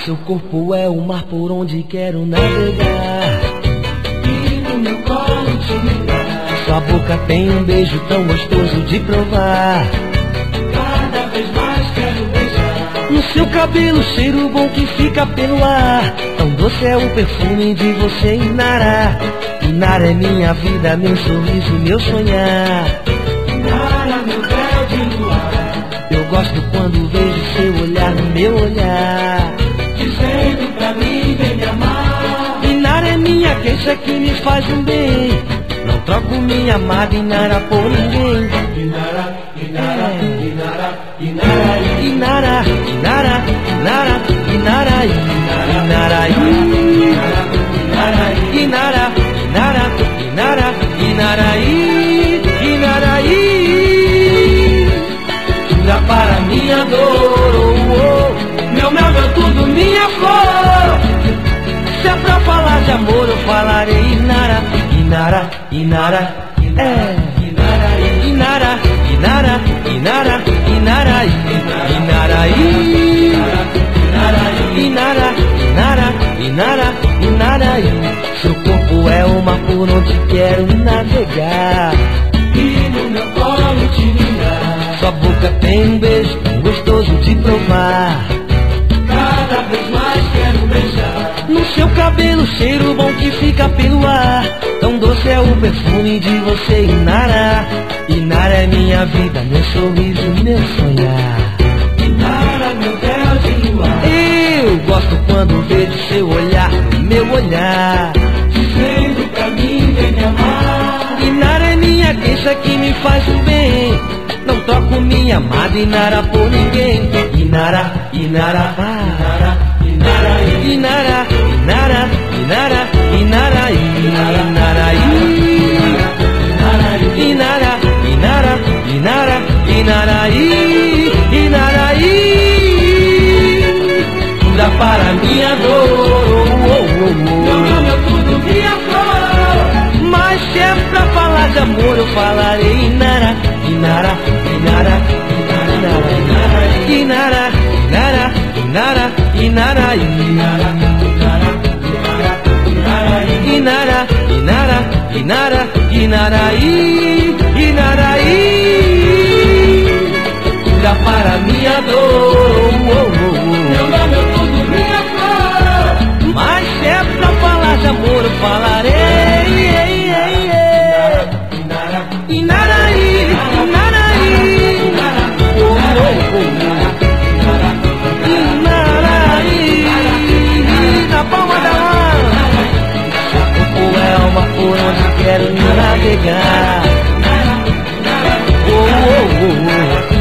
Seu corpo é o mar por onde quero navegar, e no meu colo te mirar. sua boca tem um beijo tão gostoso de provar. Cada vez mais quero beijar. No seu cabelo, cheiro bom que fica pelo ar. Tão doce é o perfume de você, Inara. Inara é minha vida, meu sorriso e meu sonhar. Inara, meu véu de luar. Eu gosto quando vejo seu olhar no meu olhar, Dizendo pra mim, vem me amar. Inara é minha queixa que me faz um bem. Não troco minha amada Inara por ninguém. Inara, Inara, Inara, Inara, Inara, Inara, Inara, Inara, Inara, Inara, Inara, Inara, Inara, Inara, cura para minha dor, meu mel, meu tudo, minha flor. se é pra falar de amor eu falarei Inara, Inara, Inara, é Inara, Inara, Inara, Inara, Inara, Inara, Inara, Inara, Inara, Inara, seu corpo é o mar por onde quero navegar, e no meu colo te mirar. sua boca tem um beijo tão gostoso de provar. Cada vez mais quero beijar. No seu cabelo, cheiro bom que fica pelo ar. Tão doce é o perfume de você, Inara. Inara é minha vida, meu sorriso, meu sonhar. Inara, meu véu de luar. Eu gosto quando vejo seu olhar no meu olhar. Dizendo pra mim, vem me amar. Inara é minha queixa que me faz um bem. Não troco minha amada Inara por ninguém. Inara, Inara, Inara, Inara, Inara, Inara, Inara, Inara, Inara, Inara, Inara, Inara, Inara, Inara, cura para minha dor, meu mel, meu tudo, minha flor. mas se é pra falar de amor eu falarei Inara, Inara, Inara, Inara, Inara, Inara, Inara, Inara, Inara, Inara, Inara, Inara, Inara, cura para minha dor, Meu mel, meu tudo, minha flor. mas se é pra falar de amor eu falarei Inara, Inara, Inara, na palma da mão. Seu corpo é uma por onde quero navegar. Oh, oh, oh, oh.